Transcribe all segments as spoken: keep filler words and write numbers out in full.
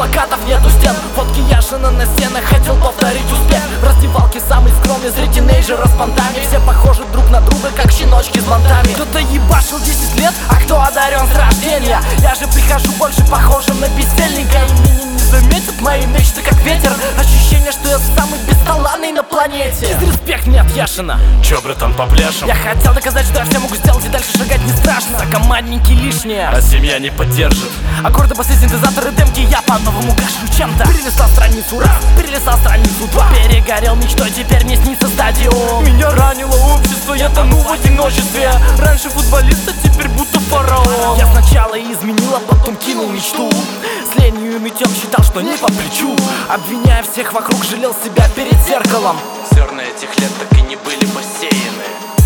плакатов, нету стен. Фотки Яшина на стенах, хотел повторить успех. В раздевалке самый скромный, зря тинейджера с понтами. Все похожи друг на друга, как щеночки с бантами. Кто-то ебашил десять лет, а кто одарен с рождения. Я же прихожу больше похожим на бездельника, и меня не заметят мои мечты как ветер. Ощущение, что я самый бесталанный на планете. Респект мне от Яшина. Чё, братан, попляшем? Я хотел доказать, что я все могу сделать, и дальше шагать не страшно. А командники лишние, а семья не поддержит. Аккорды после синтезатора демки, я по-новому кашлю чем-то. Перелистал страницу раз, перелистал страницу два. Перегорел мечтой, теперь мне снится стадион. Меня ранило общество, я тону в одиночестве. Раньше футболист, а теперь будто фараон. Я сначала изменил, а потом кинул мечту. С ленью и нытьем считал, что не по плечу. Обвиняя всех вокруг, жалел себя перед зеркалом. Зерна этих лет так и не были посеяны.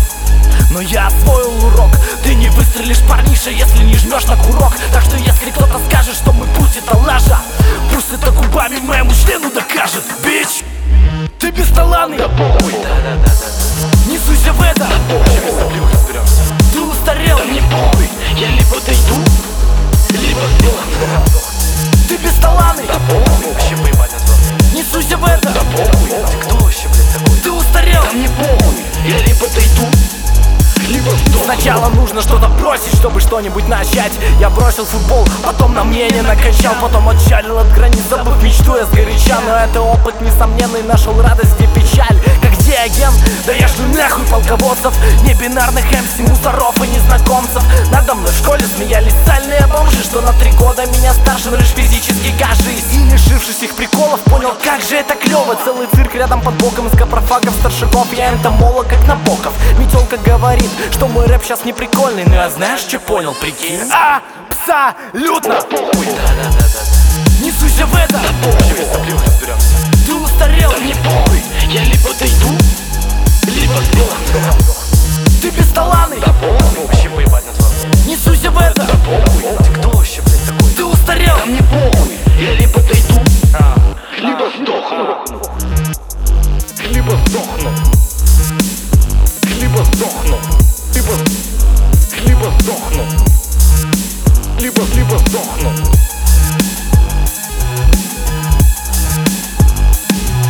Но я освоил урок. Ты не выстрелишь, парниша, если не жмешь на курок. Так что если кто-то скажет, что мой путь это лажа, пусть это губами моему члену докажет. Бич, ты бесталанный, да похуй, да-да-да-да. не суйся в это, да похуй, без таблюк разберемся. ты устарел, да мне похуй, я либо дойду, либо сдохну. ты бесталанный, да похуй, вообще поебать на то. не суйся в это, да похуй, ты кто вообще, блядь, такой? ты устарел, да мне похуй, я либо дойду, либо сдохну. Сначала нужно что-то бросить, чтобы что-нибудь начать. Я бросил футбол, потом на мне не накачал. Потом отчалил от границ, забыв мечту я сгоряча. Но это опыт несомненный, нашел радость и печаль. Как диаген, да я шлю нахуй полководцев, небинарных эм си, мусоров и незнакомцев. Надо мной в школе смеялись сальные бомжи, что на три года меня старше, но лишь физически кажись. И лишившись их приколов, понял, как же это клево. Целый цирк рядом под боком из капрофагов, старшаков. Я энтомолог, как Набоков. Метелка говорит, что мой рэп сейчас не прикольный, но я знаешь, что понял, прикинь? Абсолютно! да похуй, да-да-да-да. Не суйся в это, да похуй, без таблюк разберемся. ты устарел, да мне похуй, я либо дойду, либо сдохну. ты бесталанный, да похуй, вообще поебать на то. не суйся в это, да похуй, ты кто вообще, блядь, такой? ты устарел, да мне похуй, я либо дойду, либо сдохну. Либо сдохну.